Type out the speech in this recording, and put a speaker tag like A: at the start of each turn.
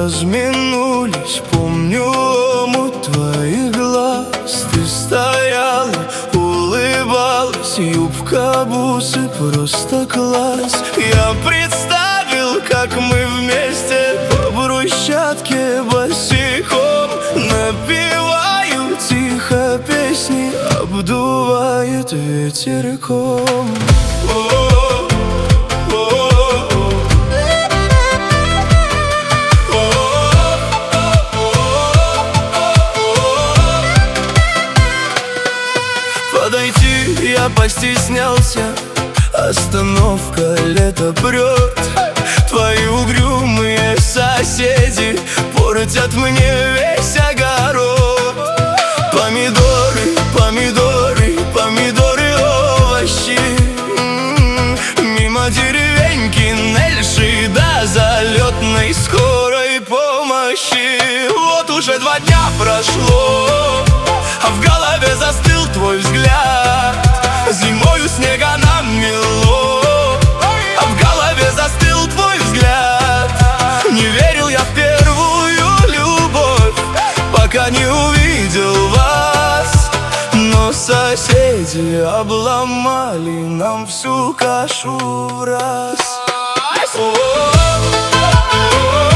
A: разминулись, помню омут твоих глаз. Ты стояла, улыбалась, юбка, бусы, просто класс. Я представил, как мы вместе по брусчатке босиком напеваю тихо песни, обдувает ветерком. Подойти я постеснялся, остановка, лето прет. Твои угрюмые соседи портят мне весь огород. Помидоры, помидоры, помидоры, овощи, мимо деревеньки Нельши до залетной скорой помощи. Вот уже 2 дня прошло, а в голове застыл твой взгляд. Зимою снега намело, а в голове застыл твой взгляд. Не верил я в первую любовь, пока не увидел вас. Но соседи обломали нам всю кашу враз.